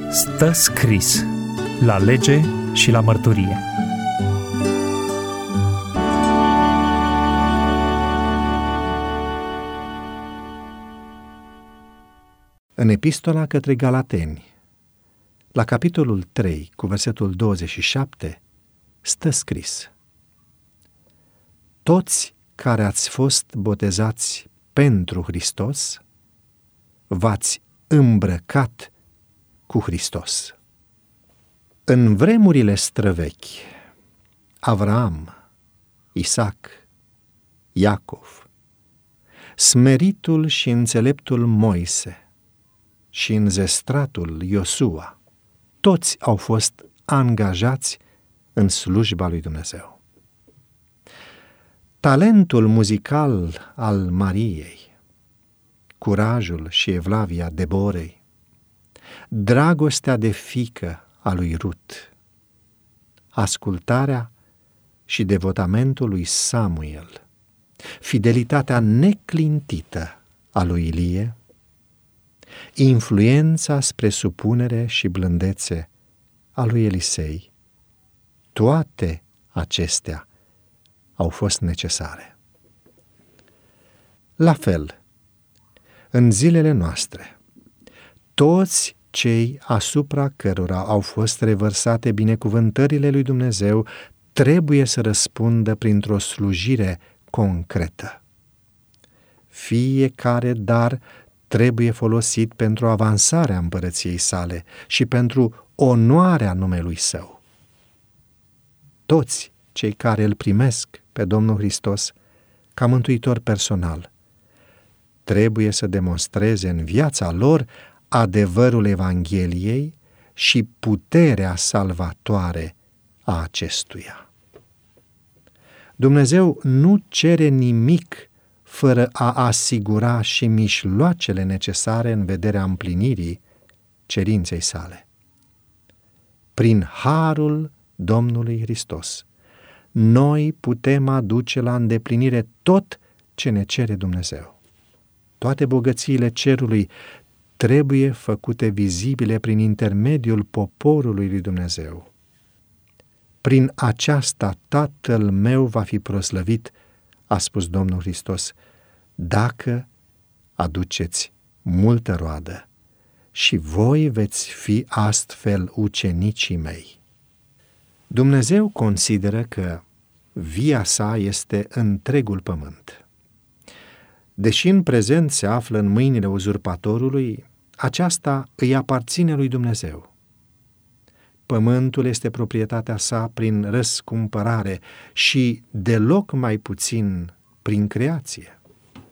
Stă scris la lege și la mărturie. În Epistola către Galateni, la capitolul 3, cu versetul 27, stă scris: Toți care ați fost botezați pentru Hristos, v-ați îmbrăcat cu Hristos. În vremurile străvechi, Avraam, Isaac, Iacov, smeritul și înțeleptul Moise și înzestratul Iosua, toți au fost angajați în slujba lui Dumnezeu. Talentul muzical al Mariei, curajul și evlavia Deborei, dragostea de fiică a lui Rut, ascultarea și devotamentul lui Samuel, fidelitatea neclintită a lui Ilie, influența spre supunere și blândețe a lui Elisei, toate acestea au fost necesare. La fel, în zilele noastre, toți cei asupra cărora au fost revărsate binecuvântările lui Dumnezeu trebuie să răspundă printr-o slujire concretă. Fiecare dar trebuie folosit pentru avansarea împărăției sale și pentru onoarea numelui Său. Toți cei care îl primesc pe Domnul Hristos ca mântuitor personal trebuie să demonstreze în viața lor adevărul Evangheliei și puterea salvatoare a acestuia. Dumnezeu nu cere nimic fără a asigura și mijloacele necesare în vederea împlinirii cerinței sale. Prin harul Domnului Hristos, noi putem aduce la îndeplinire tot ce ne cere Dumnezeu. Toate bogățiile cerului trebuie făcute vizibile prin intermediul poporului lui Dumnezeu. Prin aceasta Tatăl meu va fi proslăvit, a spus Domnul Hristos, dacă aduceți multă roadă, și voi veți fi astfel ucenicii mei. Dumnezeu consideră că via sa este întregul pământ. Deși în prezent se află în mâinile uzurpatorului, aceasta îi aparține lui Dumnezeu. Pământul este proprietatea sa prin răscumpărare și deloc mai puțin prin creație.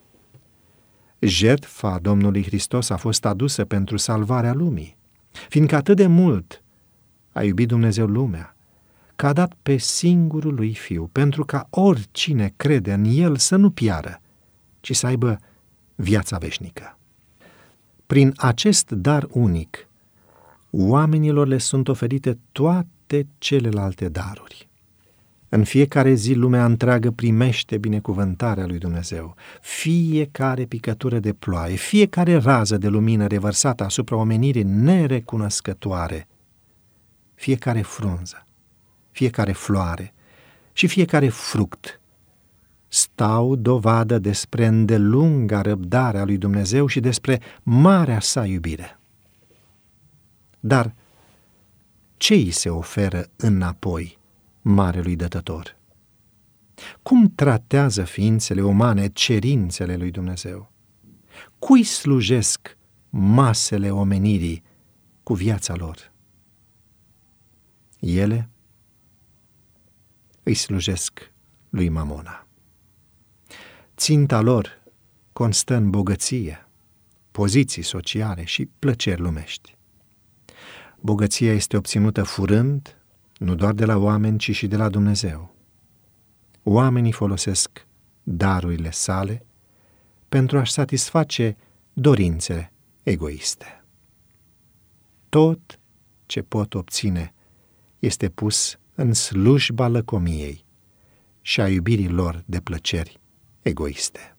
Jertfa Domnului Hristos a fost adusă pentru salvarea lumii, fiindcă atât de mult a iubit Dumnezeu lumea, că a dat pe singurul lui Fiu, pentru ca oricine crede în El să nu piară, ci să aibă viața veșnică. Prin acest dar unic, oamenilor le sunt oferite toate celelalte daruri. În fiecare zi lumea întreagă primește binecuvântarea lui Dumnezeu. Fiecare picătură de ploaie, fiecare rază de lumină revărsată asupra omenirii nerecunoscătoare, fiecare frunză, fiecare floare și fiecare fruct stau dovadă despre îndelunga răbdare a lui Dumnezeu și despre marea sa iubire. Dar ce îi se oferă înapoi marelui dătător? Cum tratează ființele umane cerințele lui Dumnezeu? Cui slujesc masele omenirii cu viața lor? Ele îi slujesc lui Mamona. Ținta lor constă în bogăție, poziții sociale și plăceri lumești. Bogăția este obținută furând, nu doar de la oameni, ci și de la Dumnezeu. Oamenii folosesc darurile sale pentru a-și satisface dorințele egoiste. Tot ce pot obține este pus în slujba lăcomiei și a iubirii lor de plăceri egoiste.